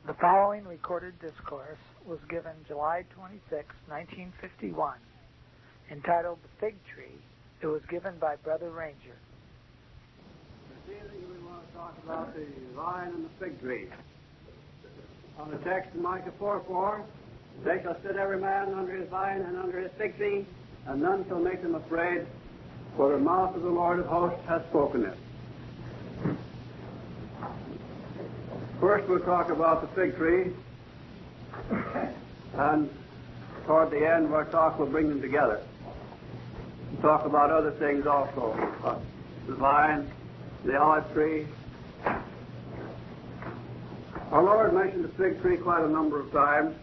The following recorded discourse was given July 26, 1951, entitled The Fig Tree. It was given by Brother Ranger. This evening we want to talk about the vine and the fig tree. On the text in Micah 4:4, they shall sit every man under his vine and under his fig tree, and none shall make them afraid, for the mouth of the Lord of hosts hath spoken it. First we'll talk about the fig tree, and toward the end of our talk we'll bring them together. We'll talk about other things also, the vine, the olive tree. Our Lord mentioned the fig tree quite a number of times.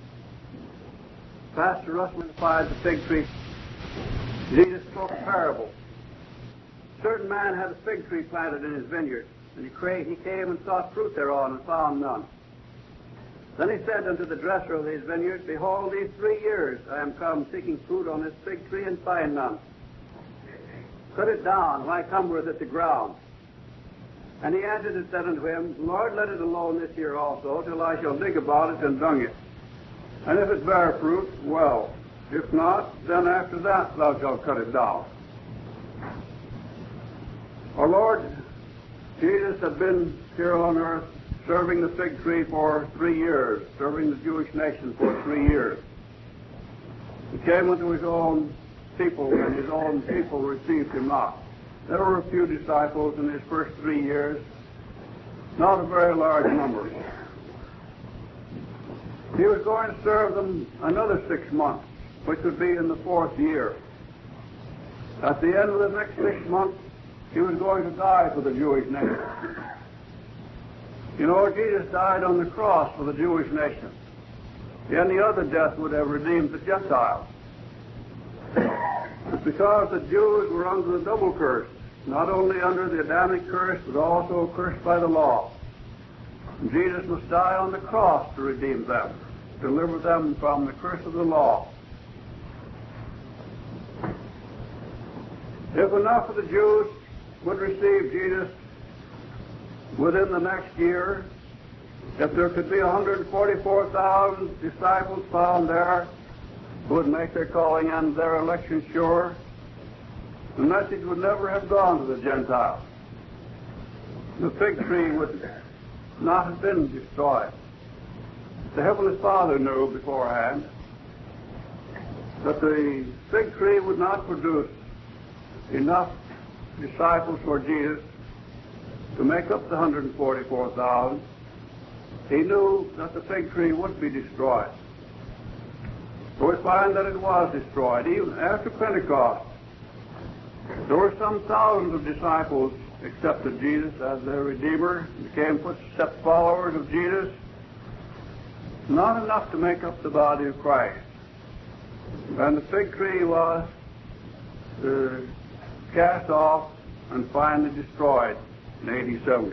Pastor Russell identified the fig tree. Jesus spoke a parable. A certain man had a fig tree planted in his vineyard, and he came and sought fruit thereon, and found none. Then he said unto the dresser of his vineyard, Behold, these 3 years I am come seeking fruit on this fig tree, and find none. Cut it down, why cumbereth it the ground? And he answered and said unto him, Lord, let it alone this year also, till I shall dig about it and dung it. And if it bear fruit, well. If not, then after that thou shalt cut it down. Our Lord Jesus had been here on earth serving the fig tree for 3 years, serving the Jewish nation for 3 years. He came unto his own people, and his own people received him not. There were a few disciples in his first 3 years, not a very large number. He was going to serve them another 6 months, which would be in the 4th year. At the end of the next 6 months, he was going to die for the Jewish nation. You know, Jesus died on the cross for the Jewish nation. Any other death would have redeemed the Gentiles. It's because the Jews were under the double curse, not only under the Adamic curse, but also cursed by the law. And Jesus must die on the cross to redeem them, deliver them from the curse of the law. If enough of the Jews would receive Jesus within the next year, if there could be 144,000 disciples found there who would make their calling and their election sure, the message would never have gone to the Gentiles. The fig tree would not have been destroyed. The Heavenly Father knew beforehand that the fig tree would not produce enough disciples for Jesus to make up the 144,000. He knew that the fig tree would be destroyed. So we find that it was destroyed. Even after Pentecost, there were some thousands of disciples accepted Jesus as their Redeemer, became footstep followers of Jesus. Not enough to make up the body of Christ. And the fig tree was cast off and finally destroyed in AD 70.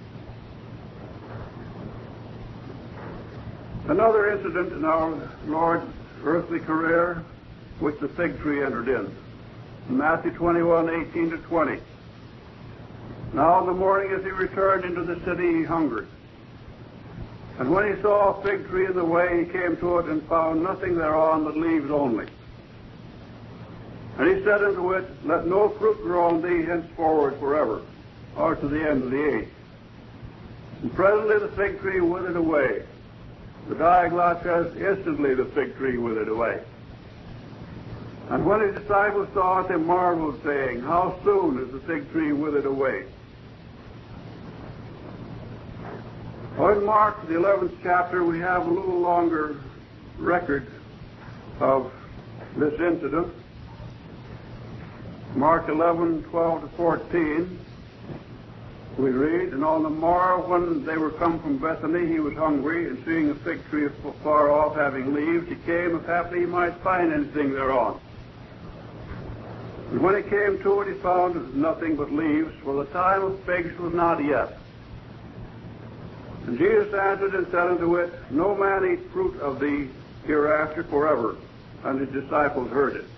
Another incident in our Lord's earthly career, which the fig tree entered in Matthew 21:18-20. Now in the morning as he returned into the city, he hungered. And when he saw a fig tree in the way, he came to it and found nothing thereon but leaves only. And he said unto it, Let no fruit grow on thee henceforward forever, or to the end of the age. And presently the fig tree withered away. The Diaglott says, Instantly the fig tree withered away. And when his disciples saw it, they marveled, saying, How soon is the fig tree withered away? Well, in Mark, the 11th chapter, we have a little longer record of this incident. Mark 11:12-14, we read, And on the morrow when they were come from Bethany, he was hungry, and seeing a fig tree far off having leaves, he came, if haply he might find anything thereon. And when he came to it, he found nothing but leaves, for the time of figs was not yet. And Jesus answered and said unto it, No man eat fruit of thee hereafter forever. And his disciples heard it.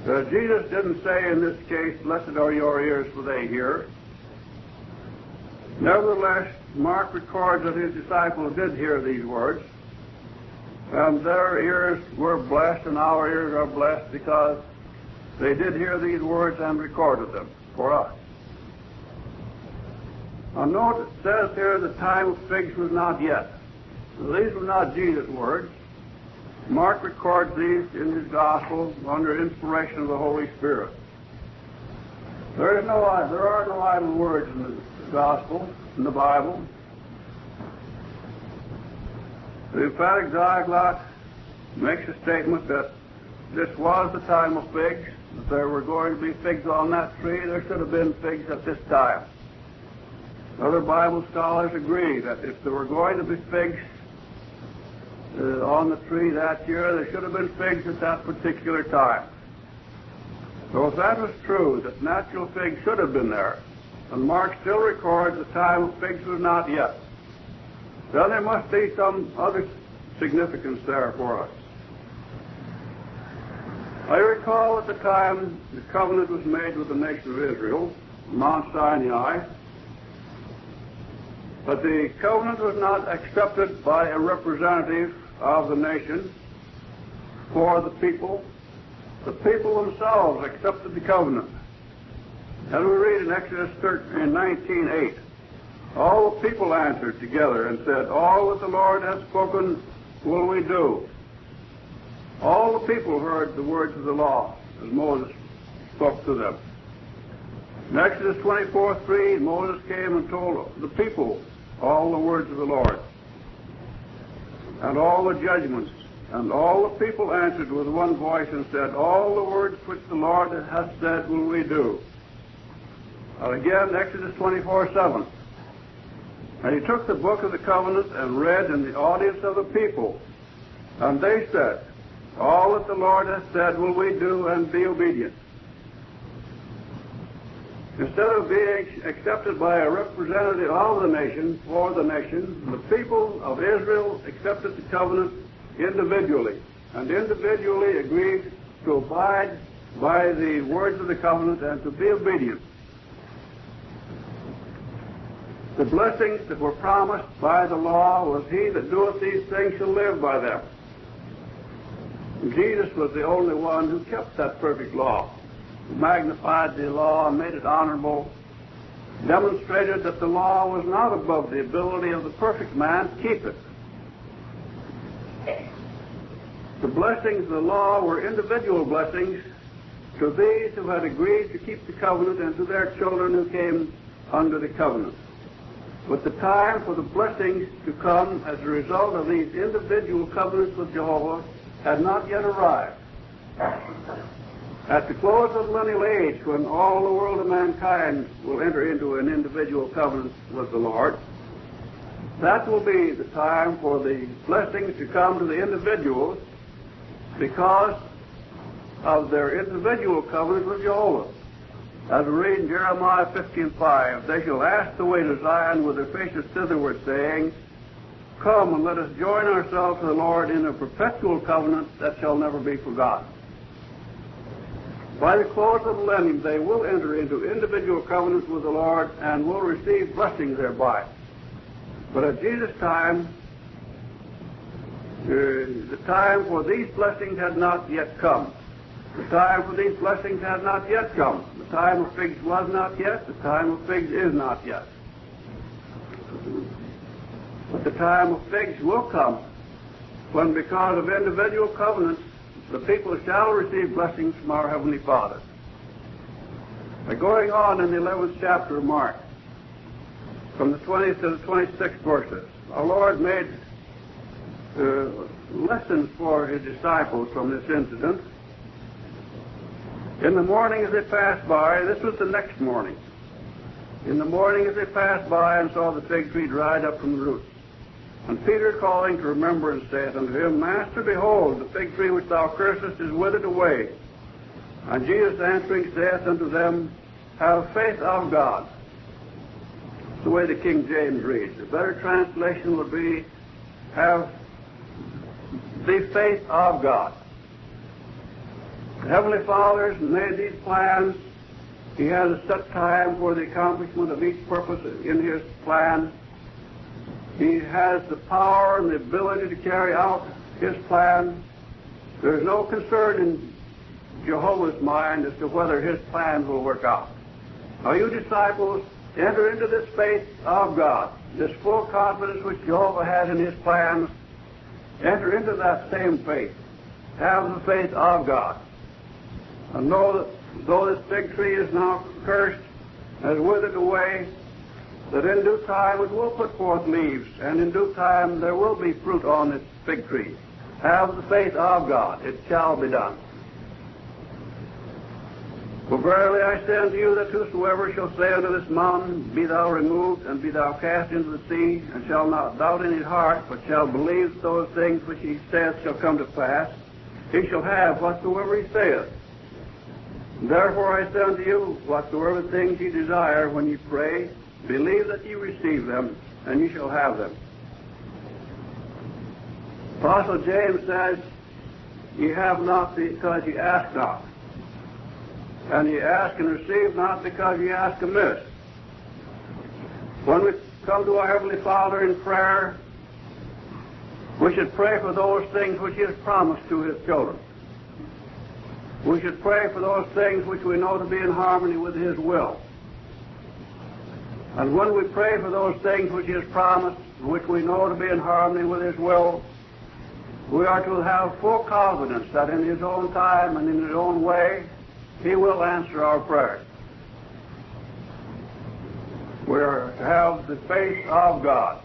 Jesus didn't say in this case, blessed are your ears for they hear. Nevertheless, Mark records that his disciples did hear these words, and their ears were blessed, and our ears are blessed because they did hear these words and recorded them for us. Now note it says here the time of figs was not yet. These were not Jesus' words. Mark records these in his gospel under inspiration of the Holy Spirit. There are no idle words in the gospel, in the Bible. The emphatic diaglot makes a statement that this was the time of figs, that there were going to be figs on that tree. There should have been figs at this time. Other Bible scholars agree that if there were going to be figs on the tree that year, there should have been figs at that particular time. So if that was true, that natural figs should have been there, and Mark still records the time of figs was not yet, then there must be some other significance there for us. I recall at the time the covenant was made with the nation of Israel, Mount Sinai, but the covenant was not accepted by a representative of the nation for the people. The people themselves accepted the covenant. As we read in Exodus 19:8, all the people answered together and said, "All that the Lord has spoken will we do." All the people heard the words of the law as Moses spoke to them. In Exodus 24:3, Moses came and told the people all the words of the Lord and all the judgments. And all the people answered with one voice and said, "All the words which the Lord hath said will we do." And again, Exodus 24:7. And he took the book of the covenant and read in the audience of the people. And they said, "All that the Lord hath said will we do, and be obedient." Instead of being accepted by a representative of the nation, for the nation, the people of Israel accepted the covenant individually, and individually agreed to abide by the words of the covenant and to be obedient. The blessings that were promised by the law was, "He that doeth these things shall live by them." And Jesus was the only one who kept that perfect law, who magnified the law and made it honorable, demonstrated that the law was not above the ability of the perfect man to keep it. The blessings of the law were individual blessings to these who had agreed to keep the covenant and to their children who came under the covenant. But the time for the blessings to come as a result of these individual covenants with Jehovah had not yet arrived. At the close of the millennial age, when all the world of mankind will enter into an individual covenant with the Lord, that will be the time for the blessings to come to the individuals because of their individual covenant with Jehovah. As we read in Jeremiah 15:5, "They shall ask the way to Zion with their faces thitherward, saying, Come and let us join ourselves to the Lord in a perpetual covenant that shall never be forgotten." By the close of the millennium, they will enter into individual covenants with the Lord and will receive blessings thereby. But at Jesus' time, the time for these blessings had not yet come. The time for these blessings had not yet come. The time of figs was not yet. The time of figs is not yet. But the time of figs will come when, because of individual covenants, the people shall receive blessings from our Heavenly Father. By going on in the 11th chapter of Mark, from the 20th to the 26th verses, our Lord made lessons for his disciples from this incident. In the morning as they passed by, this was the next morning. In the morning as they passed by and saw the fig tree dried up from the roots. And Peter, calling to remembrance, saith unto him, Master, behold, the fig tree which thou cursest is withered away. And Jesus answering saith unto them, Have faith of God. That's the way the King James reads. A better translation would be, Have the faith of God. The Heavenly Father made these plans He has a set time for the accomplishment of each purpose in His plan. He has the power and the ability to carry out His plan. There's no concern in Jehovah's mind as to whether His plans will work out. Now, you disciples, enter into this faith of God, this full confidence which Jehovah has in His plans. Enter into that same faith. Have the faith of God. And know that though this fig tree is now cursed, has withered away, that in due time it will put forth leaves, and in due time there will be fruit on this fig tree. Have the faith of God. It shall be done. For verily I say unto you that whosoever shall say unto this mountain, Be thou removed, and be thou cast into the sea, and shall not doubt in his heart, but shall believe those things which he saith shall come to pass, he shall have whatsoever he saith. Therefore I say unto you, whatsoever things ye desire when ye pray, believe that ye receive them, and ye shall have them. Apostle James says, Ye have not because ye ask not. And ye ask and receive not because ye ask amiss. When we come to our Heavenly Father in prayer, we should pray for those things which He has promised to His children. We should pray for those things which we know to be in harmony with His will. And when we pray for those things which He has promised, which we know to be in harmony with His will, we are to have full confidence that in His own time and in His own way, He will answer our prayers. We are to have the faith of God.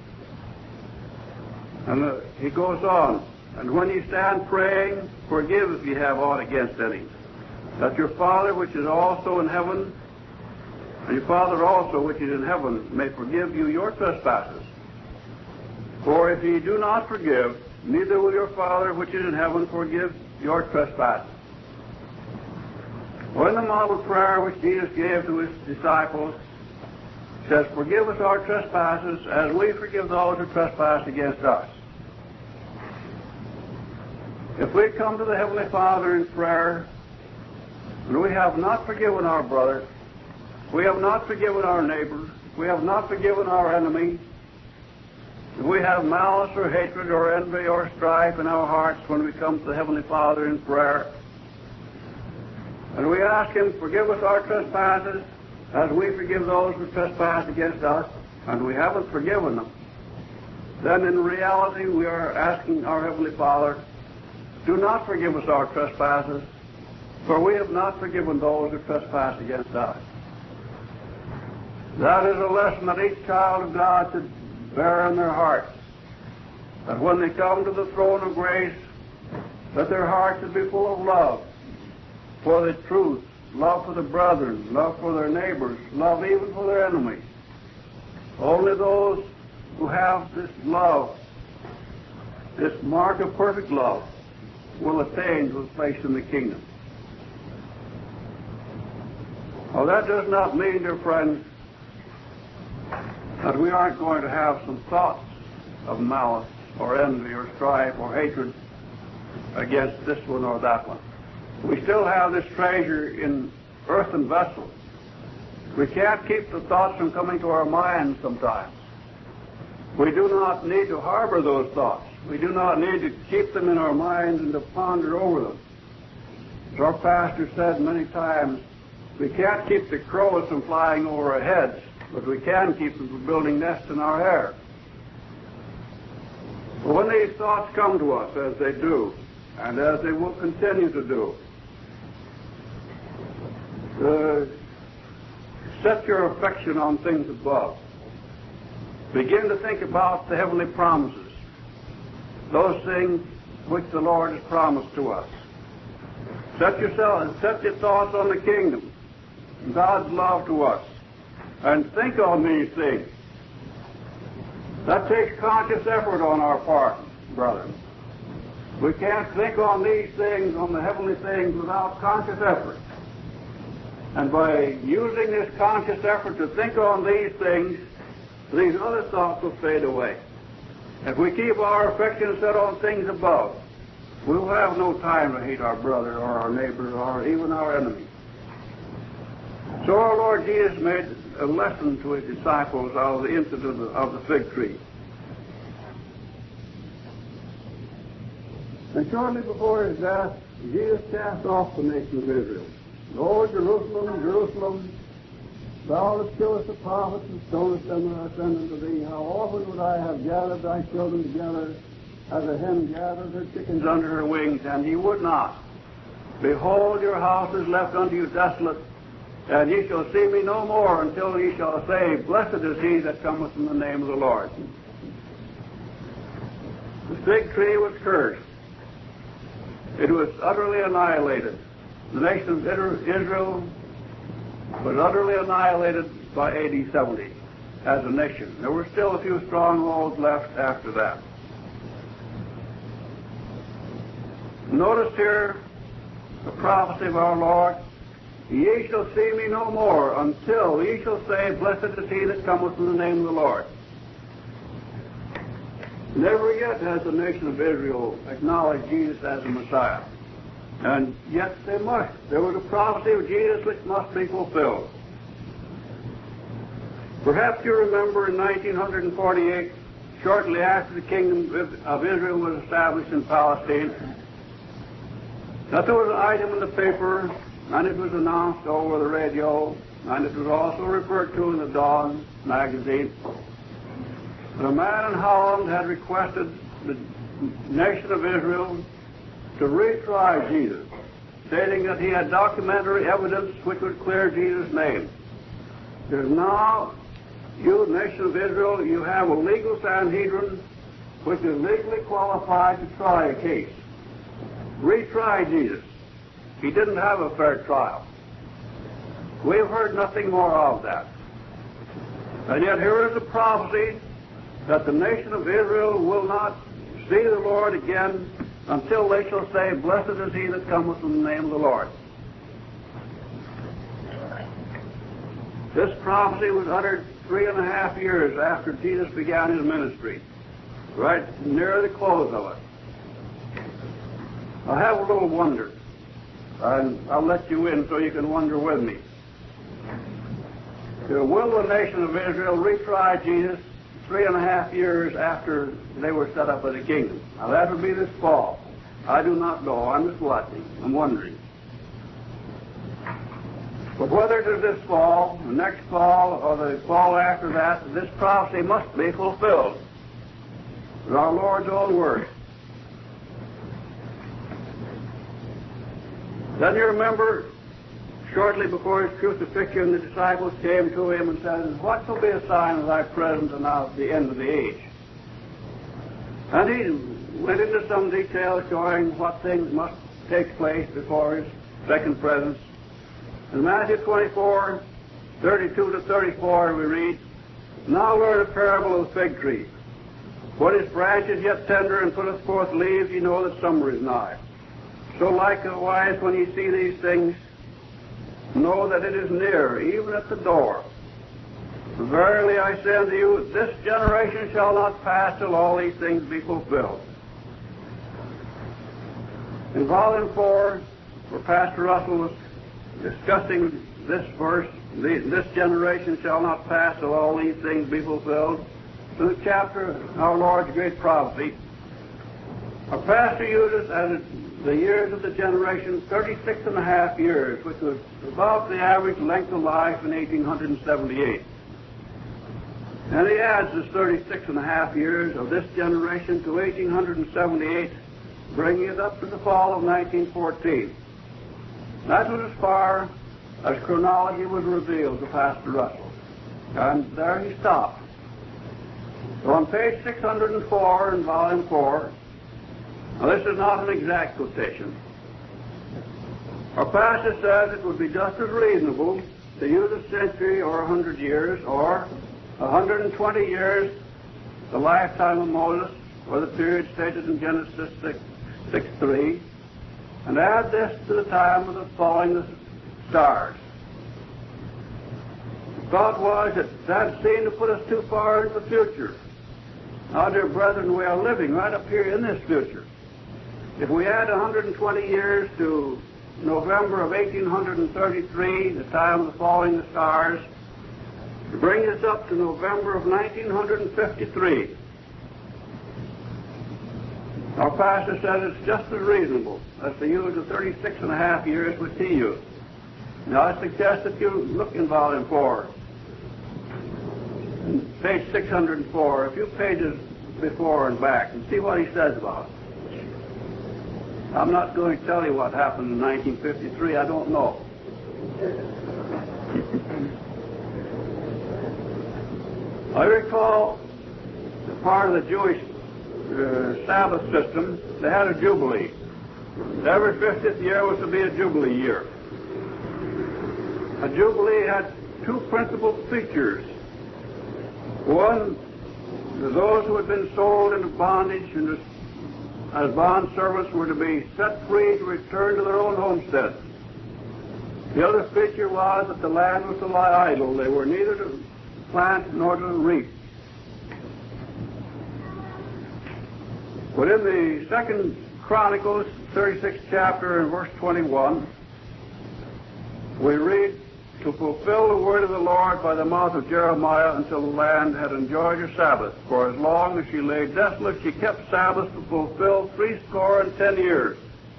And he goes on, and when ye stand praying, forgive if ye have aught against any, that your Father which is also in heaven, and your Father also which is in heaven, may forgive you your trespasses. For if ye do not forgive, neither will your Father which is in heaven forgive your trespasses. Well, in the model prayer which Jesus gave to His disciples, it says, Forgive us our trespasses as we forgive those who trespass against us. If we come to the Heavenly Father in prayer, and we have not forgiven our brother, we have not forgiven our neighbor, we have not forgiven our enemy, if we have malice or hatred or envy or strife in our hearts when we come to the Heavenly Father in prayer, and we ask Him, Forgive us our trespasses as we forgive those who trespass against us, and we haven't forgiven them, then in reality we are asking our Heavenly Father, Do not forgive us our trespasses, for we have not forgiven those who trespass against us. That is a lesson that each child of God should bear in their hearts, that when they come to the throne of grace, that their hearts should be full of love for the truth, love for the brethren, love for their neighbors, love even for their enemies. Only those who have this love, this mark of perfect love, will attain to a place in the kingdom. Now, that does not mean, dear friends, that we aren't going to have some thoughts of malice or envy or strife or hatred against this one or that one. We still have this treasure in earthen vessels. We can't keep the thoughts from coming to our minds sometimes. We do not need to harbor those thoughts. We do not need to keep them in our minds and to ponder over them. As our pastor said many times, we can't keep the crows from flying over our heads, but we can keep them from building nests in our hair. But when these thoughts come to us, as they do, and as they will continue to do, set your affection on things above. Begin to think about the heavenly promises, those things which the Lord has promised to us. Set your thoughts on the kingdom, God's love to us, and think on these things. That takes conscious effort on our part, brethren. We can't think on these things, on the heavenly things, without conscious effort. And by using this conscious effort to think on these things, these other thoughts will fade away. If we keep our affection set on things above, we will have no time to hate our brother or our neighbor or even our enemy. So our Lord Jesus made a lesson to his disciples out of the incident of the fig tree. And shortly before his death, Jesus cast off the nation of Israel. O Jerusalem, Jerusalem, thou that killest the prophets and stonest them that are sent unto thee, how often would I have gathered thy children together as a hen gathers her chickens under her wings, and ye would not. Behold, your house is left unto you desolate, and ye shall see me no more until ye shall say, Blessed is he that cometh in the name of the Lord. The fig tree was cursed. It was utterly annihilated. The nation of Israel was utterly annihilated by AD 70 as a nation. There were still a few strongholds left after that. Notice here the prophecy of our Lord, Ye shall see me no more until ye shall say, Blessed is he that cometh in the name of the Lord. Never yet has the nation of Israel acknowledged Jesus as the Messiah. And yet they must. There was a prophecy of Jesus which must be fulfilled. Perhaps you remember in 1948, shortly after the kingdom of Israel was established in Palestine, that there was an item in the paper, and it was announced over the radio, and it was also referred to in the Dawn magazine, that a man in Holland had requested the nation of Israel to retry Jesus, stating that he had documentary evidence which would clear Jesus' name. There's now, you, nation of Israel, you have a legal Sanhedrin which is legally qualified to try a case. Retry Jesus. He didn't have a fair trial. We've heard nothing more of that. And yet here is a prophecy that the nation of Israel will not see the Lord again until they shall say, Blessed is he that cometh in the name of the Lord. This prophecy was uttered 3.5 years after Jesus began his ministry, right near the close of it. I have a little wonder, and I'll let you in so you can wonder with me. Will the nation of Israel retry Jesus 3.5 years after they were set up as a kingdom? Now that would be this fall. I do not know. I'm just watching. I'm wondering. But whether it is this fall, the next fall, or the fall after that, this prophecy must be fulfilled. It's our Lord's own word. Then you remember, shortly before his crucifixion, the disciples came to him and said, What shall be a sign of thy presence and of the end of the age? And he went into some detail showing what things must take place before his second presence. In Matthew 24, 32 to 34, we read, Now learn a parable of the fig tree. When its branch is yet tender and putteth forth leaves, ye know that summer is nigh. So likewise, when ye see these things, know that it is near, even at the door. Verily I say unto you, this generation shall not pass till all these things be fulfilled. In Volume 4, where Pastor Russell was discussing this verse, this generation shall not pass till all these things be fulfilled, in the chapter, Our Lord's Great Prophecy, our pastor uses as the years of the generation 36.5 years, which was about the average length of life in 1878. And he adds this 36.5 years of this generation to 1878, bringing it up to the fall of 1914. That was as far as chronology was revealed to Pastor Russell. And there he stopped. So on page 604 in Volume 4, now this is not an exact quotation. Our pastor says it would be just as reasonable to use a century or 100 years or 120 years, the lifetime of Moses, or the period stated in Genesis 6:3, and add this to the time of the falling of the stars. The thought was that that seemed to put us too far into the future. Now, dear brethren, we are living right up here in this future. If we add 120 years to November of 1833, the time of the falling of the stars, to bring us up to November of 1953. Our pastor said it's just as reasonable as to use the 36 and a half years which he used. Now I suggest that you look in volume 4, page 604, a few pages before and back, and see what he says about it. I'm not going to tell you what happened in 1953. I don't know. I recall the part of the Jewish Sabbath system, they had a jubilee. Every 50th year was to be a jubilee year. A jubilee had two principal features. One, those who had been sold into bondage and as bond servants were to be set free to return to their own homesteads. The other feature was that the land was to lie idle. They were neither to plant nor to reap. But in the 2 Chronicles, 36th chapter and verse 21, we read, to fulfill the word of the Lord by the mouth of Jeremiah until the land had enjoyed her Sabbath. For as long as she lay desolate, she kept Sabbath to fulfill 70 years.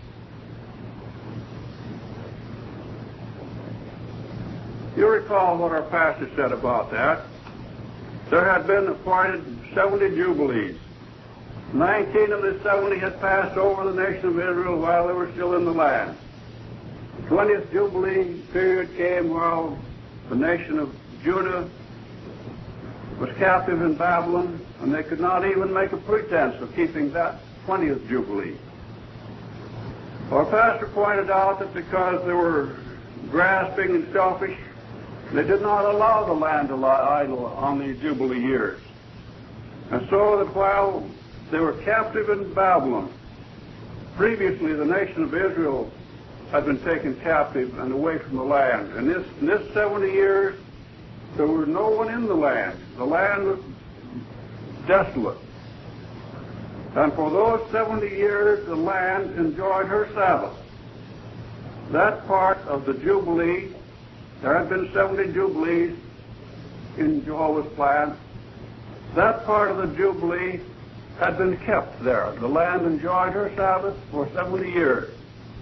You recall what our pastor said about that. There had been appointed 70 jubilees. 19 of the 70 had passed over the nation of Israel while they were still in the land. The 20th Jubilee period came while the nation of Judah was captive in Babylon, and they could not even make a pretense of keeping that 20th Jubilee. Our pastor pointed out that because they were grasping and selfish, they did not allow the land to lie idle on the Jubilee years. And so that while they were captive in Babylon, previously the nation of Israel had been taken captive and away from the land. And in this 70 years, there was no one in the land. The land was desolate. And for those 70 years, the land enjoyed her Sabbath. That part of the Jubilee, there had been 70 Jubilees in Jehovah's plan. That part of the Jubilee had been kept there. The land enjoyed her Sabbath for 70 years.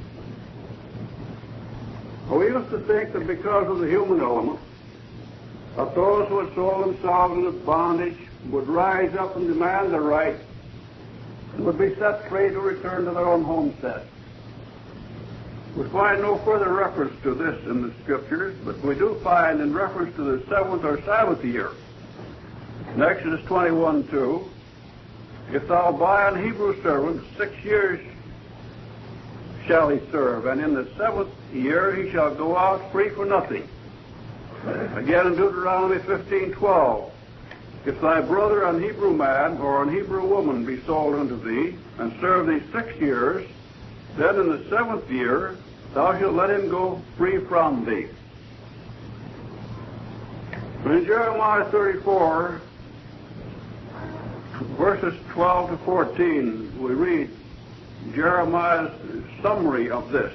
We used to think that because of the human element, that those who had sold themselves into bondage would rise up and demand their right and would be set free to return to their own homestead. We find no further reference to this in the Scriptures, but we do find in reference to the 7th or Sabbath year. In Exodus 21:2, if thou buy an Hebrew servant, 6 years shall he serve, and in the 7th year he shall go out free for nothing. Again in Deuteronomy 15:12, if thy brother, an Hebrew man or an Hebrew woman, be sold unto thee, and serve thee 6 years, then in the 7th year thou shalt let him go free from thee. In Jeremiah 34, verses 12 to 14, we read Jeremiah's summary of this.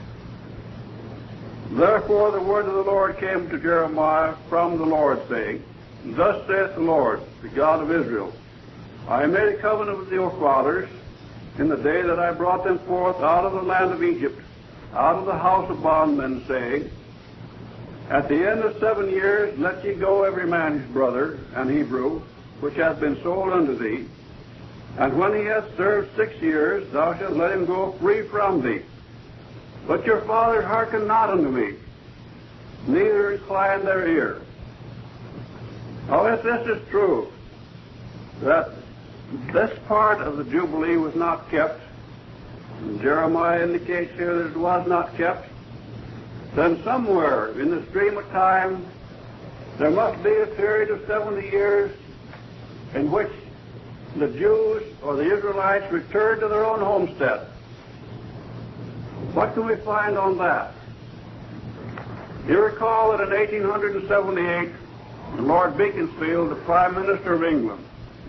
Therefore the word of the Lord came to Jeremiah from the Lord, saying, Thus saith the Lord, the God of Israel, I made a covenant with your fathers in the day that I brought them forth out of the land of Egypt, out of the house of bondmen, saying, At the end of 7 years let ye go every man his brother, an Hebrew, which hath been sold unto thee, and when he hath served 6 years, thou shalt let him go free from thee. But your fathers hearkened not unto me, neither inclined their ear. Now, if this is true, that this part of the Jubilee was not kept, and Jeremiah indicates here that it was not kept, then somewhere in the stream of time there must be a period of 70 years in which the Jews or the Israelites returned to their own homestead. What can we find on that? You recall that in 1878, Lord Beaconsfield, the Prime Minister of England,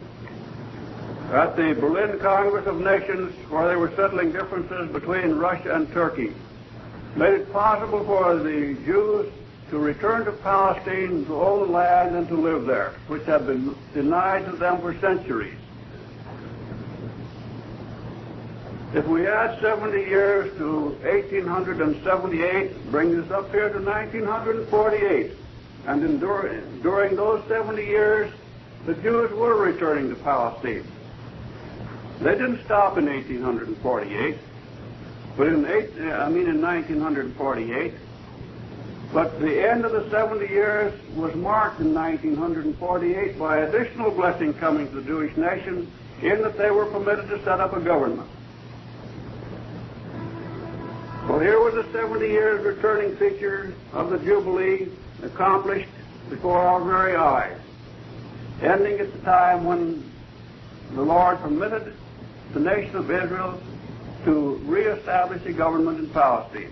at the Berlin Congress of Nations, where they were settling differences between Russia and Turkey, made it possible for the Jews to return to Palestine, to own land, and to live there, which had been denied to them for centuries. If we add 70 years to 1878, brings us up here to 1948. And during those 70 years, the Jews were returning to Palestine. They didn't stop in 1848, but in 1948. But the end of the 70 years was marked in 1948 by additional blessing coming to the Jewish nation, in that they were permitted to set up a government. Well, here was a 70 years returning feature of the Jubilee accomplished before our very eyes, ending at the time when the Lord permitted the nation of Israel to reestablish a government in Palestine.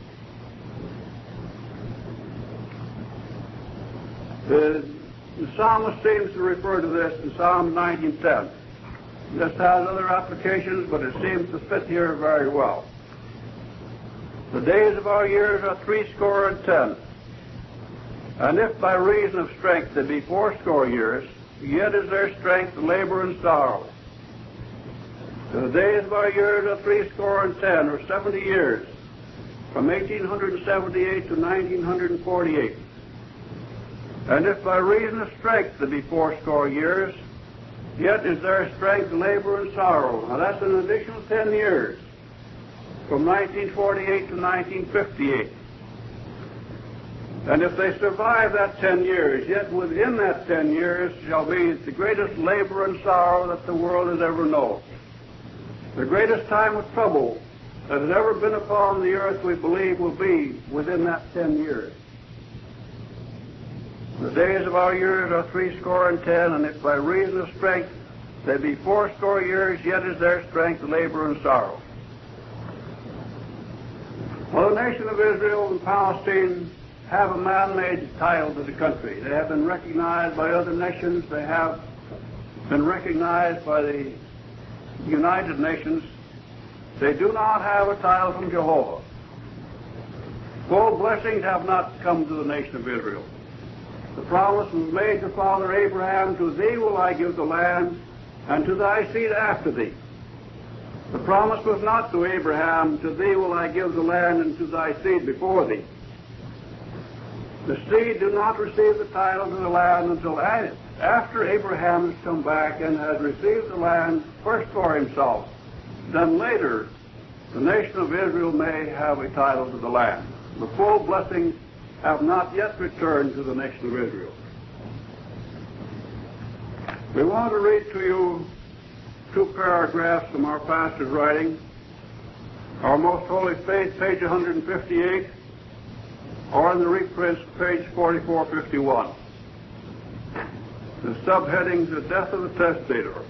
The psalmist seems to refer to this in Psalm 19:10. This has other applications, but it seems to fit here very well. The days of our years are 70, and if by reason of strength they be 80 years, yet is their strength labor and sorrow. The days of our years are 70, or 70 years, from 1878 to 1948. And if by reason of strength they be 80 years, yet is their strength labor and sorrow. Now that's an additional 10 years, from 1948 to 1958. And if they survive that 10 years, yet within that 10 years shall be the greatest labor and sorrow that the world has ever known. The greatest time of trouble that has ever been upon the earth, we believe, will be within that 10 years. The days of our years are 70, and if by reason of strength they be 80 years, yet is their strength labor and sorrow. Well, the nation of Israel and Palestine have a man-made title to the country. They have been recognized by other nations. They have been recognized by the United Nations. They do not have a title from Jehovah. Full blessings have not come to the nation of Israel. The promise was made to Father Abraham, to thee will I give the land, and to thy seed after thee. The promise was not to Abraham, to thee will I give the land, and to thy seed before thee. The seed do not receive the title to the land until after Abraham has come back and has received the land first for himself. Then later, the nation of Israel may have a title to the land. The full blessings have not yet returned to the nation of Israel. We want to read to you 2 paragraphs from our pastor's writing, Our Most Holy Faith, page 158, or in the reprints, page 4451. The subheading, The Death of the Testator.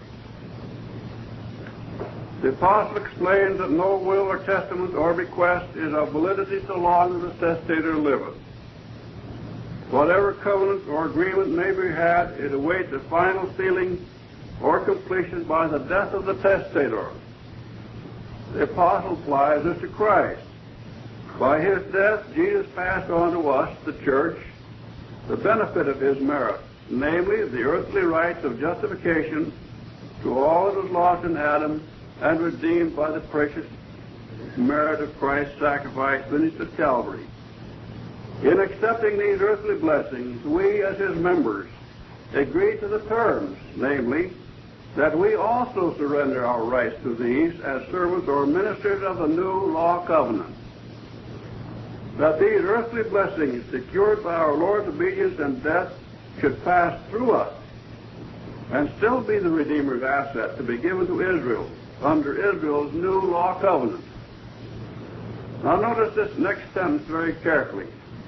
The apostle explains that no will or testament or bequest is of validity so long as the testator liveth. Whatever covenant or agreement may be had, it awaits a final sealing or completion by the death of the testator. The apostle applies this to Christ. By his death, Jesus passed on to us, the church, the benefit of his merit, namely the earthly rights of justification to all that was lost in Adam and redeemed by the precious merit of Christ's sacrifice finished at Calvary. In accepting these earthly blessings, we as his members agree to the terms, namely, that we also surrender our rights to these as servants or ministers of the new law covenant. That these earthly blessings secured by our Lord's obedience and death should pass through us and still be the Redeemer's asset to be given to Israel under Israel's new law covenant. Now notice this next sentence very carefully.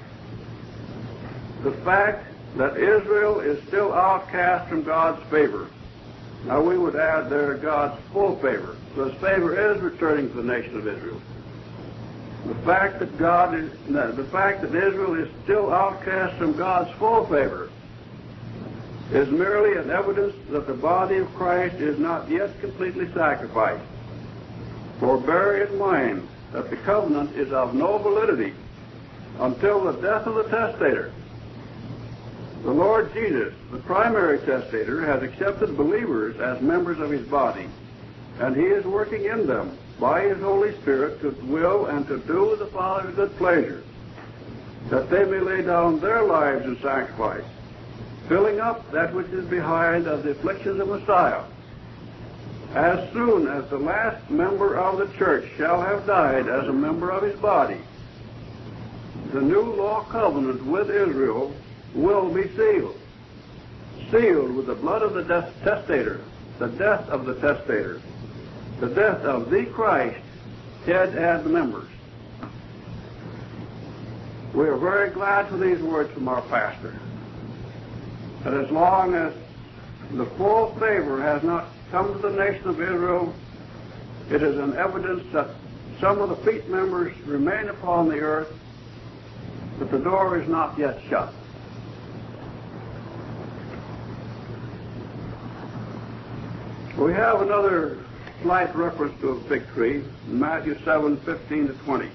The fact that Israel is still outcast from God's favor. Now we would add there God's full favor. So his favor is returning to the nation of Israel. The fact that Israel is still outcast from God's full favor is merely an evidence that the body of Christ is not yet completely sacrificed. For bear in mind that the covenant is of no validity until the death of the testator. The Lord Jesus, the primary testator, has accepted believers as members of his body, and he is working in them by his Holy Spirit to will and to do the Father's good pleasure, that they may lay down their lives in sacrifice, filling up that which is behind of the afflictions of Messiah. As soon as the last member of the church shall have died as a member of his body, the new law covenant with Israel will be sealed. Sealed with the blood of the testator, the death of the testator, the death of the Christ, head and members. We are very glad for these words from our pastor, that as long as the full favor has not come to the nation of Israel, it is an evidence that some of the feet members remain upon the earth, but the door is not yet shut. We have another slight reference to a fig tree in Matthew 7:15-20.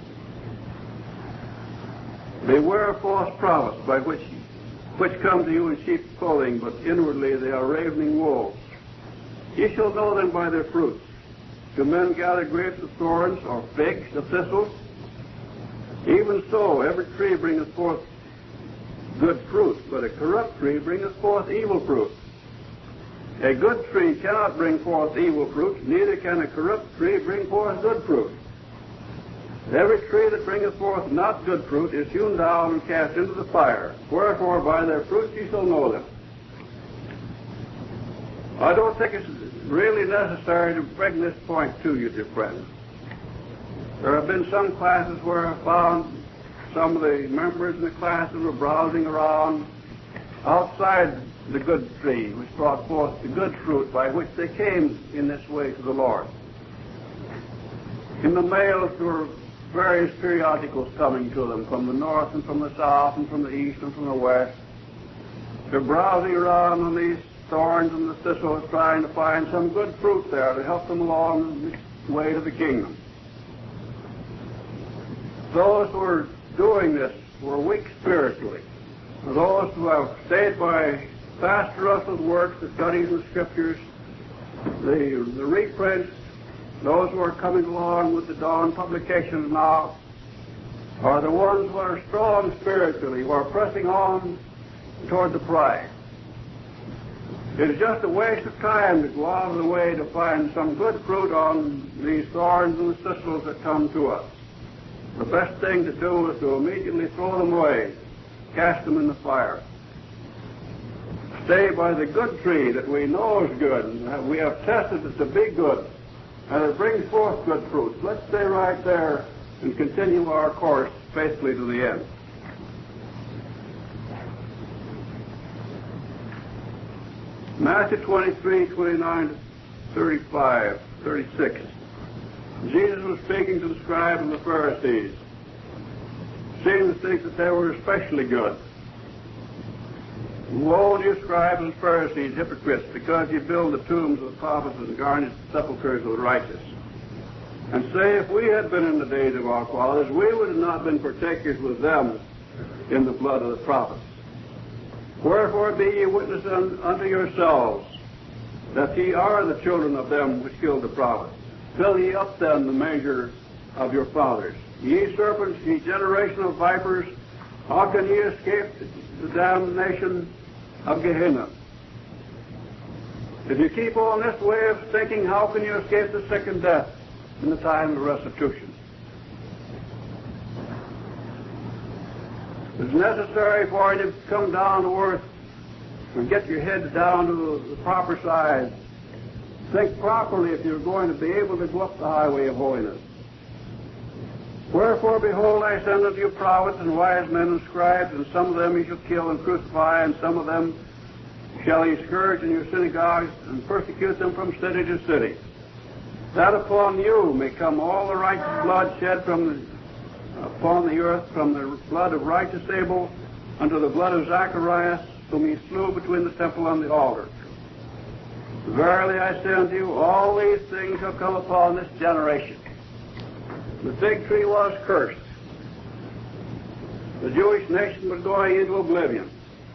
Beware of false prophets by which come to you in sheep's clothing, but inwardly they are ravening wolves. Ye shall know them by their fruits. Do men gather grapes of thorns, or figs of thistles? Even so, every tree bringeth forth good fruit, but a corrupt tree bringeth forth evil fruit. A good tree cannot bring forth evil fruit, neither can a corrupt tree bring forth good fruit. Every tree that bringeth forth not good fruit is hewn down and cast into the fire. Wherefore by their fruits ye shall know them. I don't think it's really necessary to bring this point to you, dear friends. There have been some classes where I found some of the members in the classes were browsing around outside the good tree, which brought forth the good fruit by which they came in this way to the Lord. In the mail, there were various periodicals coming to them from the north and from the south and from the east and from the west. They're browsing around on these thorns and the thistles, trying to find some good fruit there to help them along the way to the kingdom. Those who are doing this were weak spiritually. Those who have stayed by Pastor Russell's works, the studies of Scriptures, the reprints, those who are coming along with the Dawn publications now, are the ones who are strong spiritually, who are pressing on toward the prize. It is just a waste of time to go out of the way to find some good fruit on these thorns and thistles that come to us. The best thing to do is to immediately throw them away, cast them in the fire. Stay by the good tree that we know is good, and we have tested it to be good, and it brings forth good fruit. Let's stay right there and continue our course faithfully to the end. Matthew 23:29-35, 36. Jesus was speaking to the scribes and the Pharisees, seeming to think that they were especially good. Woe to you, scribes and Pharisees, hypocrites, because you build the tombs of the prophets and garnish the sepulchres of the righteous. And say, if we had been in the days of our fathers, we would have not been partakers with them in the blood of the prophets. Wherefore be ye witnesses unto yourselves, that ye are the children of them which killed the prophets. Fill ye up then the measure of your fathers. Ye serpents, ye generation of vipers, how can ye escape the damnation of Gehenna? If you keep on this way of thinking, how can you escape the second death in the time of restitution? It's necessary for you to come down to earth and get your head down to the proper size. Think properly if you're going to be able to go up the highway of holiness. Wherefore, behold, I send unto you prophets and wise men and scribes, and some of them ye shall kill and crucify, and some of them shall ye scourge in your synagogues, and persecute them from city to city, that upon you may come all the righteous blood shed upon the earth, from the blood of righteous Abel unto the blood of Zacharias, whom ye slew between the temple and the altar. Verily I say unto you, all these things shall come upon this generation. The fig tree was cursed. the Jewish nation was going into oblivion.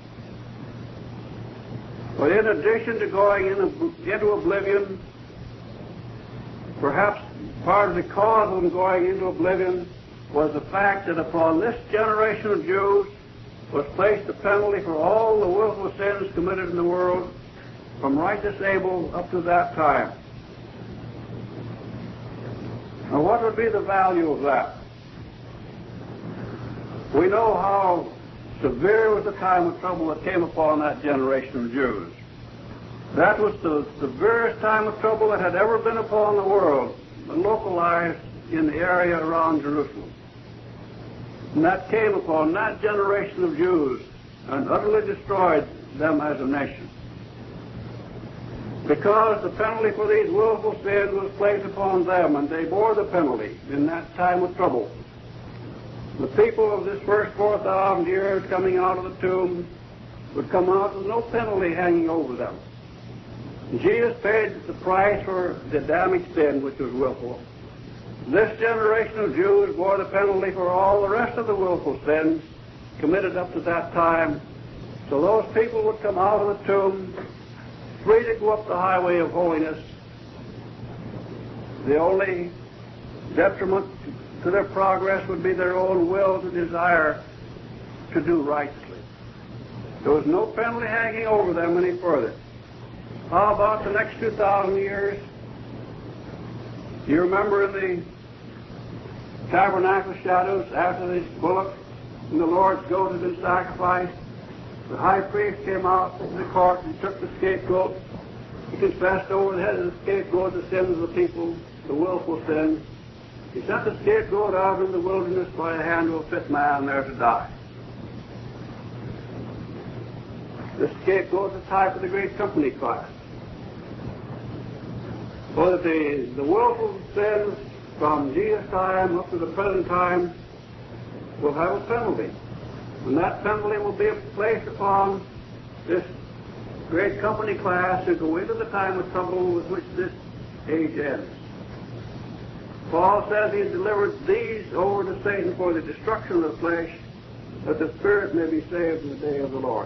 But in addition to going into oblivion, perhaps part of the cause of them going into oblivion was the fact that upon this generation of Jews was placed the penalty for all the willful sins committed in the world from righteous Abel up to that time. Now, what would be the value of that? We know how severe was the time of trouble that came upon that generation of Jews. That was the severest time of trouble that had ever been upon the world, localized in the area around Jerusalem. And that came upon that generation of Jews and utterly destroyed them as a nation. Because the penalty for these willful sins was placed upon them, and they bore the penalty in that time of trouble. The people of this first 4,000 years coming out of the tomb would come out with no penalty hanging over them. Jesus paid the price for the Adamic sin, which was willful. This generation of Jews bore the penalty for all the rest of the willful sins committed up to that time. So those people would come out of the tomb free to go up the highway of holiness. The only detriment to their progress would be their own will to desire to do righteously. There was no penalty hanging over them any further. How about the next 2,000 years? Do you remember in the tabernacle shadows after the bullock and the Lord's goat had been sacrificed? The high priest came out into the court and took the scapegoat. He confessed over the head of the scapegoat the sins of the people, the willful sins. He sent the scapegoat out in the wilderness by the hand of a fit man there to die. The scapegoat is a type of the great company class. So that the willful sins from Jesus' time up to the present time will have a penalty. And that penalty will be placed upon this great company class who go into the time of trouble with which this age ends. Paul says he has delivered these over to Satan for the destruction of the flesh, that the spirit may be saved in the day of the Lord.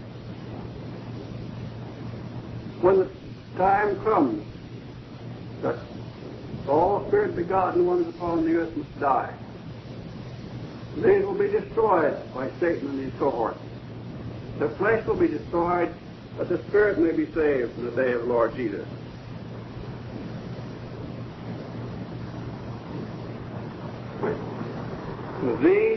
When the time comes that all spirit begotten ones upon the earth must die, these will be destroyed by Satan and his cohorts. Their flesh will be destroyed, that the spirit may be saved in the day of the Lord Jesus. These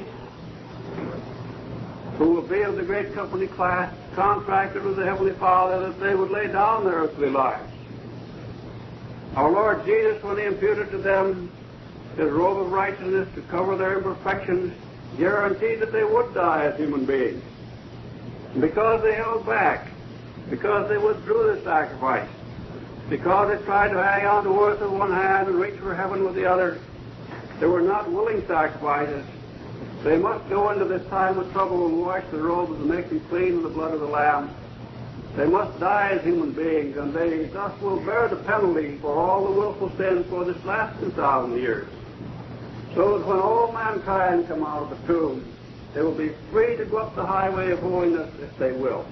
who will be of the great company class contracted with the Heavenly Father that they would lay down their earthly lives. Our Lord Jesus, when he imputed to them his robe of righteousness to cover their imperfections, guaranteed that they would die as human beings. And because they held back, because they withdrew the sacrifice, because they tried to hang on to earth with one hand and reach for heaven with the other, they were not willing sacrifices. They must go into this time of trouble and wash the robes and make them clean with the blood of the Lamb. They must die as human beings, and they thus will bear the penalty for all the willful sins for this last 2,000 years. So that when all mankind come out of the tomb, they will be free to go up the highway of holiness if they will.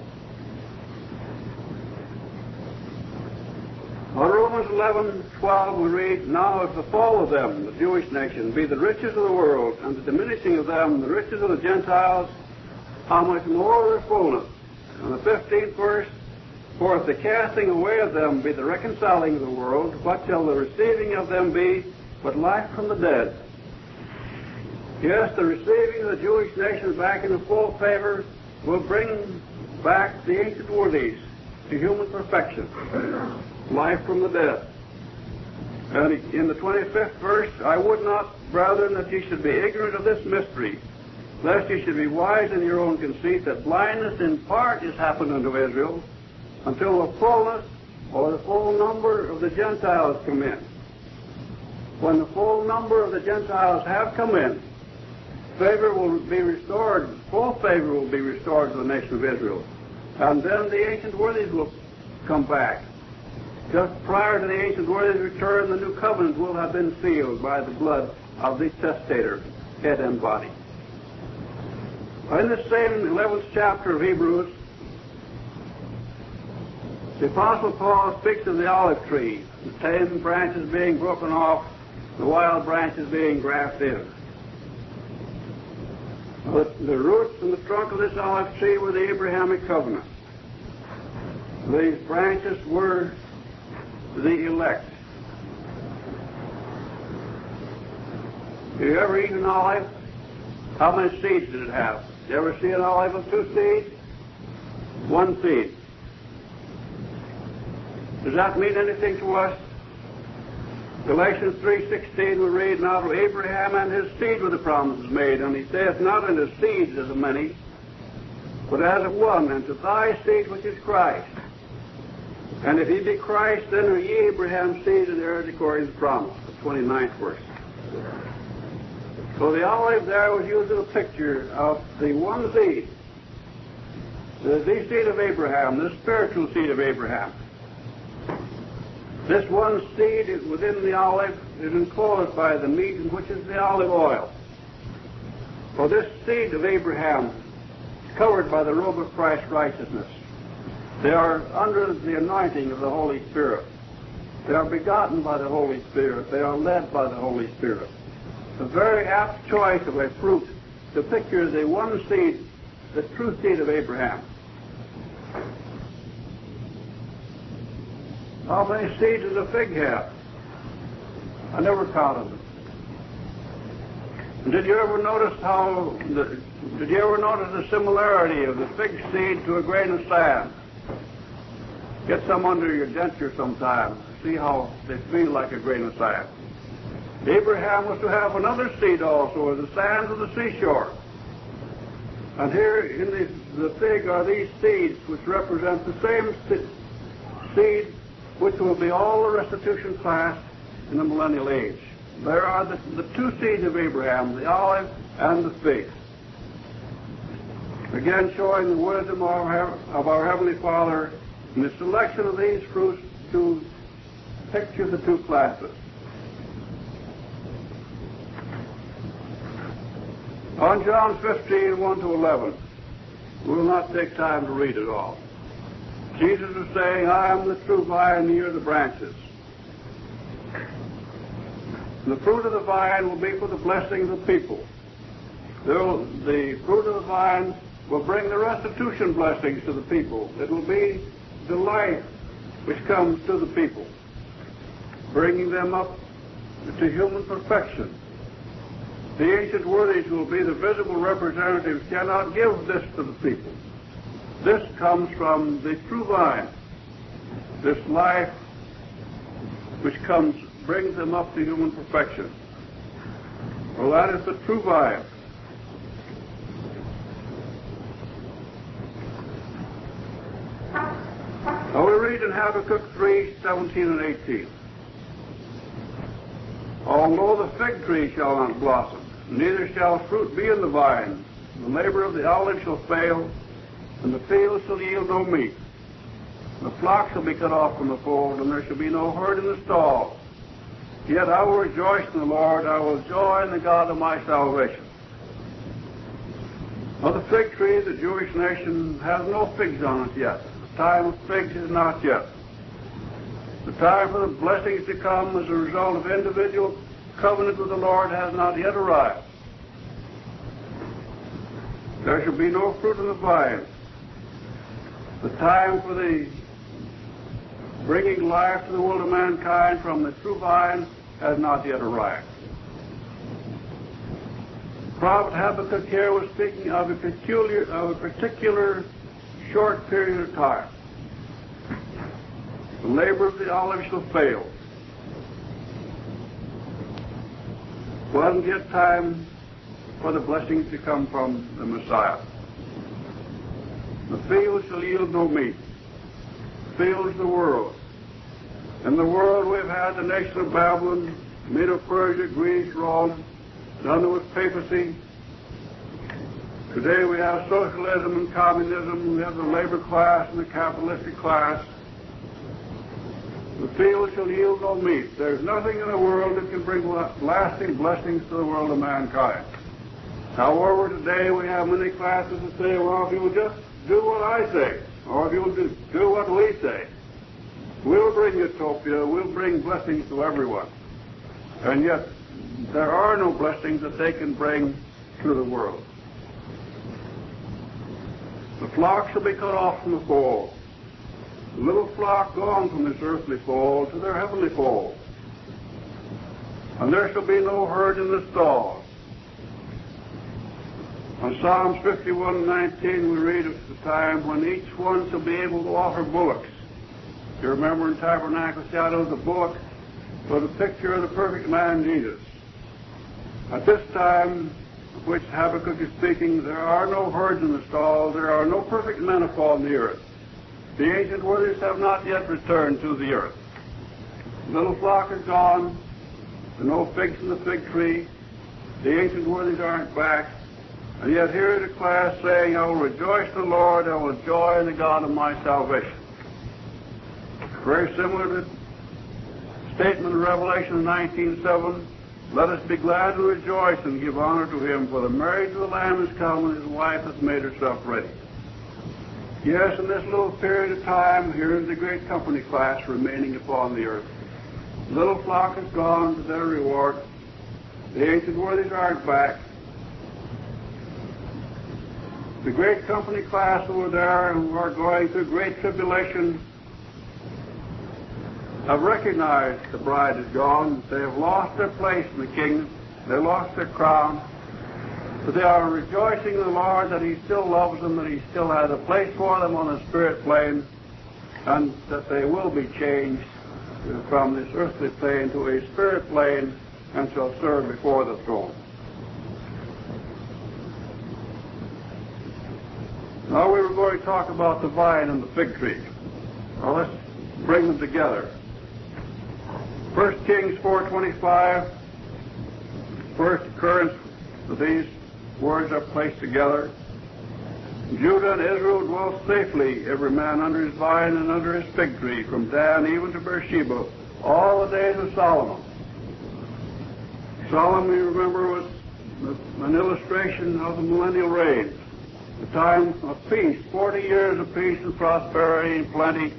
On Romans 11:12 we read, "Now if the fall of them, the Jewish nation, be the riches of the world, and the diminishing of them, the riches of the Gentiles, how much more their fullness?" And the 15th verse, "For if the casting away of them be the reconciling of the world, what shall the receiving of them be but life from the dead?" Yes, the receiving of the Jewish nation back into full favor will bring back the ancient worthies to human perfection. Life from the dead. And in the 25th verse, "I would not, brethren, that ye should be ignorant of this mystery, lest ye should be wise in your own conceit, that blindness in part is happened unto Israel, until the fullness or the full number of the Gentiles come in." When the full number of the Gentiles have come in, favor will be restored, full favor will be restored to the nation of Israel. And then the ancient worthies will come back. Just prior to the ancient worthies' return, the new covenant will have been sealed by the blood of the testator, head and body. In the same 11th chapter of Hebrews, the Apostle Paul speaks of the olive tree, the 10 branches being broken off, the wild branches being grafted in. The roots and the trunk of this olive tree were the Abrahamic covenant. These branches were the elect. Have you ever eaten an olive? How many seeds did it have? Did you ever see an olive with 2 seeds? 1 seed. Does that mean anything to us? Galatians 3:16 we read, "Now to Abraham and his seed were the promises made, and he saith not unto seeds as of many, but as of one, and to thy seed which is Christ. And if he be Christ, then are ye Abraham's seed, and heirs according to the promise." The 29th verse. So the olive there was used as a picture of the one seed, the seed of Abraham, the spiritual seed of Abraham. This one seed is within the olive is enclosed by the meat, which is the olive oil. For this seed of Abraham is covered by the robe of Christ's righteousness. They are under the anointing of the Holy Spirit. They are begotten by the Holy Spirit. They are led by the Holy Spirit. A very apt choice of a fruit to picture the one seed, the true seed of Abraham. How many seeds does a fig have? I never counted them. And did you ever notice the similarity of the fig seed to a grain of sand? Get some under your denture sometime. See how they feel like a grain of sand. Abraham was to have another seed also, the sands of the seashore. And here in the fig are these seeds which represent the same seed which will be all the restitution class in the millennial age. There are the 2 seeds of Abraham, the olive and the fig. Again showing the wisdom of our Heavenly Father in the selection of these fruits to picture the 2 classes. On John 15, 1-11, we will not take time to read it all. Jesus is saying, "I am the true vine, and ye are the branches." The fruit of the vine will be for the blessing of the people. The fruit of the vine will bring the restitution blessings to the people. It will be the life which comes to the people, bringing them up to human perfection. The ancient worthies who will be the visible representatives cannot give this to the people. This comes from the true vine. This life which brings them up to human perfection. Well, that is the true vine. Now we read in Habakkuk 3:17 and 18. "Although the fig tree shall not blossom, neither shall fruit be in the vine, the labor of the olive shall fail, and the field shall yield no meat. The flock shall be cut off from the fold, and there shall be no herd in the stall. Yet I will rejoice in the Lord, I will joy in the God of my salvation." Now the fig tree, the Jewish nation, has no figs on it yet. The time of figs is not yet. The time for the blessings to come as a result of individual covenant with the Lord has not yet arrived. There shall be no fruit in the vine. The time for the bringing life to the world of mankind from the true vine has not yet arrived. Prophet Habakkuk here was speaking of a particular short period of time. The labor of the olive shall fail. Wasn't yet time for the blessings to come from the Messiah. The field shall yield no meat. The field is the world. In the world we've had the nation of Babylon, Medo-Persia, Greece, Rome, done with papacy. Today we have socialism and communism. We have the labor class and the capitalistic class. The field shall yield no meat. There's nothing in the world that can bring lasting blessings to the world of mankind. However, today we have many classes that say, well, if you will just do what I say, or if you will do what we say, we'll bring utopia, we'll bring blessings to everyone. And yet, there are no blessings that they can bring to the world. The flock shall be cut off from the fold. The little flock gone from this earthly fold to their heavenly fold. And there shall be no herd in the stalls. On Psalms 51:19 we read of the time when each one shall be able to offer bullocks. You remember in Tabernacle Shadows, the bullock was a picture of the perfect man Jesus. At this time of which Habakkuk is speaking, there are no herds in the stalls, there are no perfect men upon the earth. The ancient worthies have not yet returned to the earth. The little flock is gone, there are no figs in the fig tree, the ancient worthies aren't back, and yet here is a class saying, I will rejoice in the Lord, I will joy in the God of my salvation. Very similar to the statement in Revelation 19:7, let us be glad and rejoice and give honor to him, for the marriage of the Lamb is come, and his wife hath made herself ready. Yes, in this little period of time, here is the great company class remaining upon the earth. The little flock is gone to their reward. The ancient worthies aren't back. The great company class over there who are going through great tribulation have recognized the bride is gone. They have lost their place in the kingdom. They lost their crown. But they are rejoicing in the Lord that he still loves them, that he still has a place for them on the spirit plane, and that they will be changed from this earthly plane to a spirit plane and shall serve before the throne. Now we were going to talk about the vine and the fig tree. Well, let's bring them together. 1 Kings 4:25, first occurrence of these words are placed together. Judah and Israel dwelt safely, every man under his vine and under his fig tree, from Dan even to Beersheba, all the days of Solomon. Solomon, you remember, was an illustration of the millennial reign, the time of peace, 40 years of peace and prosperity and plenty.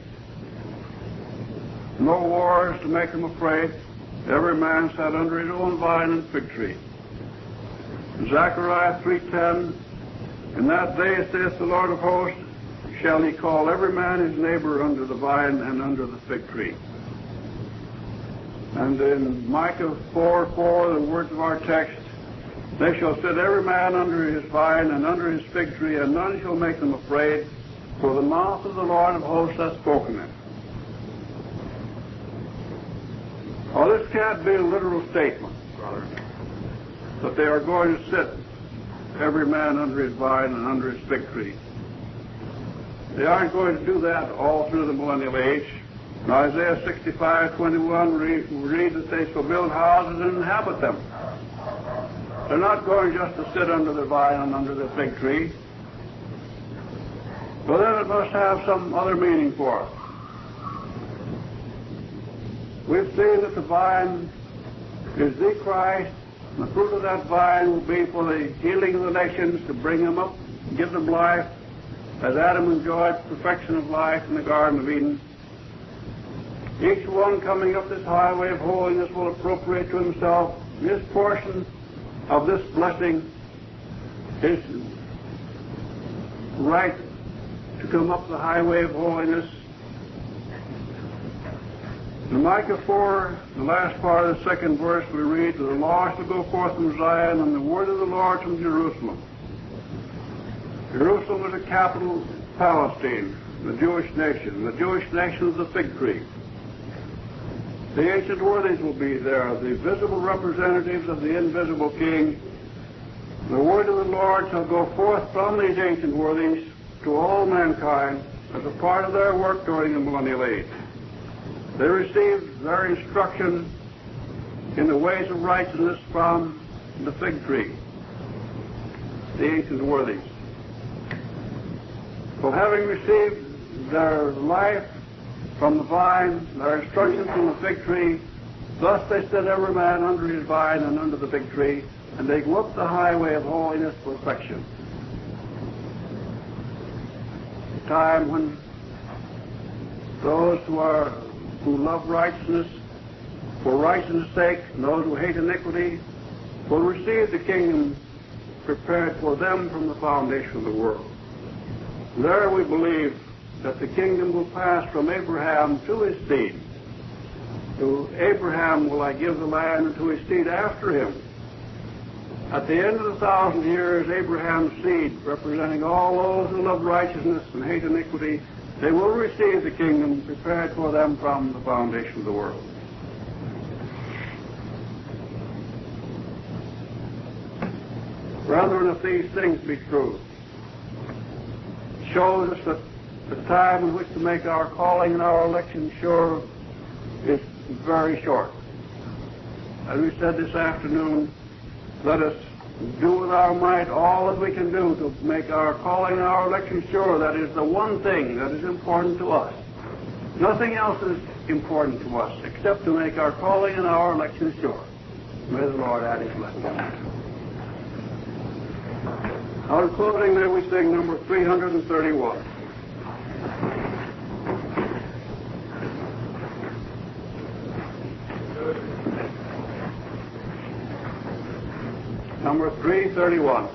No wars to make them afraid. Every man sat under his own vine and fig tree. Zechariah 3:10, in that day, saith the Lord of hosts, shall he call every man his neighbor under the vine and under the fig tree. And in Micah 4:4, the words of our text, they shall sit every man under his vine and under his fig tree, and none shall make them afraid, for the mouth of the Lord of hosts hath spoken it. Well, this can't be a literal statement, brother, that they are going to sit every man under his vine and under his fig tree. They aren't going to do that all through the millennial age. In Isaiah 65:21, we read that they shall build houses and inhabit them. They're not going just to sit under the vine and under the fig tree. But then it must have some other meaning for us. We've seen that the vine is the Christ. The fruit of that vine will be for the healing of the nations, to bring them up, give them life, as Adam enjoyed perfection of life in the Garden of Eden. Each one coming up this highway of holiness will appropriate to himself his portion of this blessing, his right to come up the highway of holiness. In Micah 4, the last part of the second verse, we read, the law shall go forth from Zion, and the word of the Lord from Jerusalem. Jerusalem was the capital of Palestine, the Jewish nation. The Jewish nation is the fig tree. The ancient worthies will be there, the visible representatives of the invisible King. The word of the Lord shall go forth from these ancient worthies to all mankind as a part of their work during the millennial age. They received their instruction in the ways of righteousness from the fig tree, the ancient worthies. So having received their life from the vine, their instruction from the fig tree, Thus they set every man under his vine and under the big tree, and they go up the highway of holiness to perfection. A time when those who love righteousness for righteousness' sake, and those who hate iniquity, will receive the kingdom prepared for them from the foundation of the world. There we believe that the kingdom will pass from Abraham to his seed. To Abraham will I give the land, and to his seed after him. At the end of the 1,000 years, Abraham's seed, representing all those who love righteousness and hate iniquity, they will receive the kingdom prepared for them from the foundation of the world. Brethren, if these things be true, it shows us that the time in which to make our calling and our election sure is very short. As we said this afternoon, let us do with our might all that we can do to make our calling and our election sure. That is the one thing that is important to us. Nothing else is important to us except to make our calling and our election sure. May the Lord add his blessing. Now, in closing, there we sing number 331. Number 331.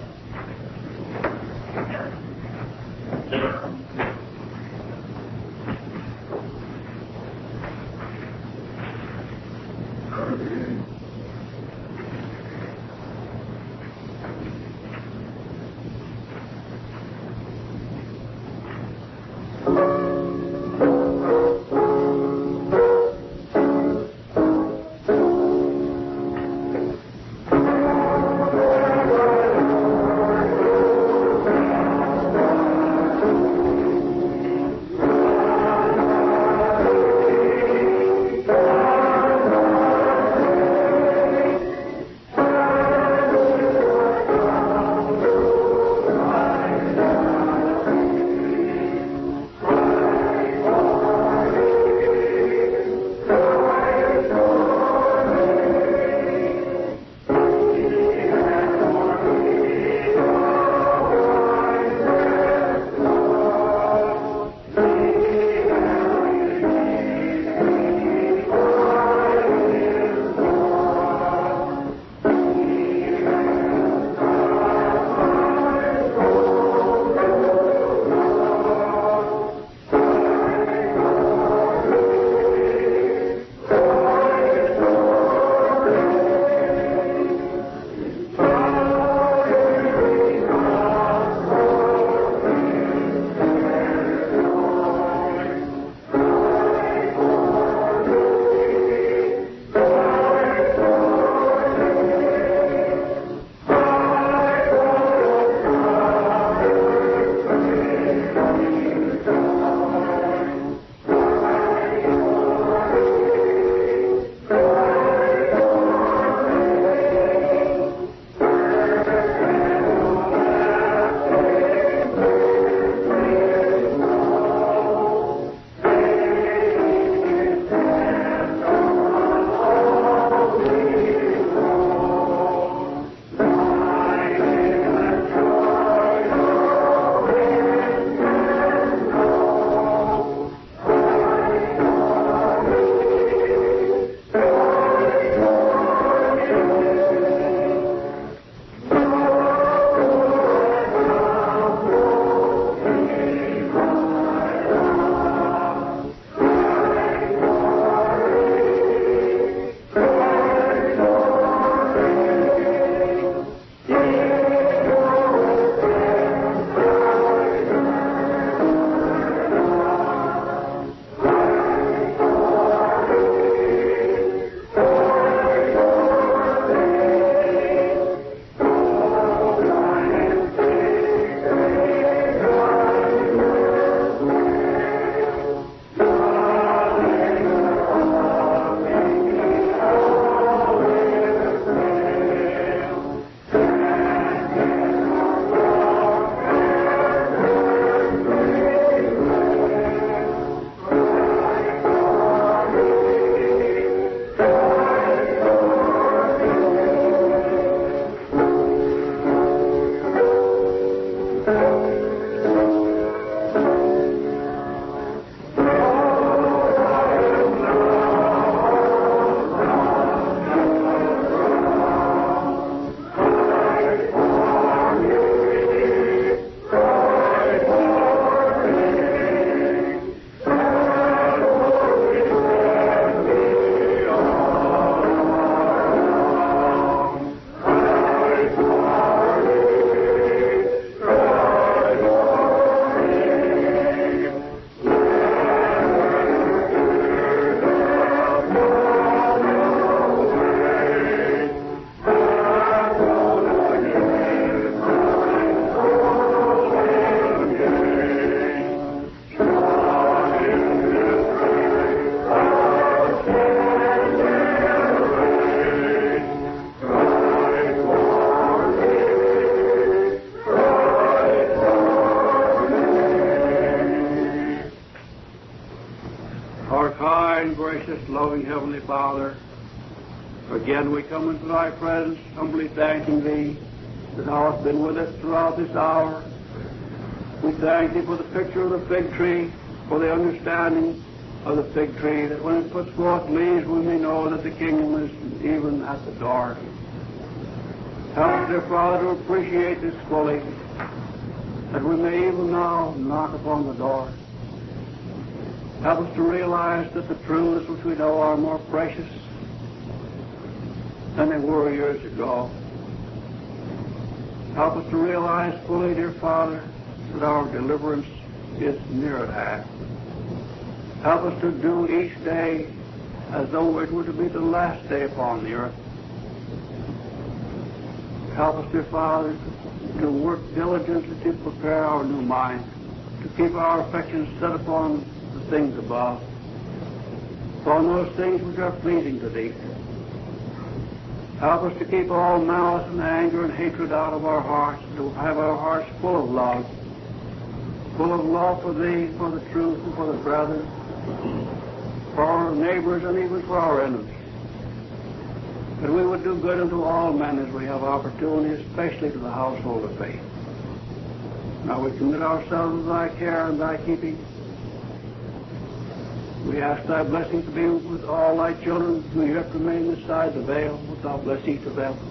gracious, loving Heavenly Father, again we come into thy presence, humbly thanking thee that thou hast been with us throughout this hour. We thank thee for the picture of the fig tree, for the understanding of the fig tree, that when it puts forth leaves we may know that the kingdom is even at the door. Help us, dear Father, to appreciate this fully, that we may even now knock upon the door. Help us to realize that the truths which we know are more precious than they were years ago. Help us to realize fully, dear Father, that our deliverance is near at hand. Help us to do each day as though it were to be the last day upon the earth. Help us, dear Father, to work diligently to prepare our new mind, to keep our affections set upon the things above, upon those things which are pleasing to thee. Help us to keep all malice and anger and hatred out of our hearts, to have our hearts full of love for thee, for the truth, and for the brethren, for our neighbors, and even for our enemies. That we would do good unto all men as we have opportunity, especially to the household of faith. Now we commit ourselves to thy care and thy keeping. We ask thy blessing to be with all thy children who yet remain beside the veil. Wilt thou bless each of them?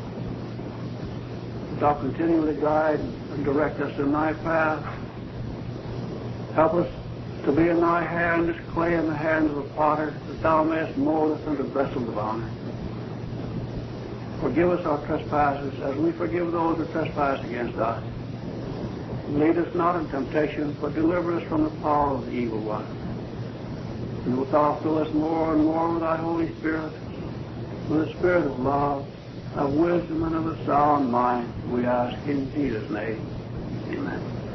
Wilt thou continually guide and direct us in thy path? Help us to be in thy hand as clay in the hands of a potter, that thou mayest mold us into vessels of honor. Forgive us our trespasses as we forgive those who trespass against us. Lead us not in temptation, but deliver us from the power of the evil one. And wilt thou fill us more and more with thy Holy Spirit, with the spirit of love, of wisdom, and of a sound mind, we ask in Jesus' name. Amen.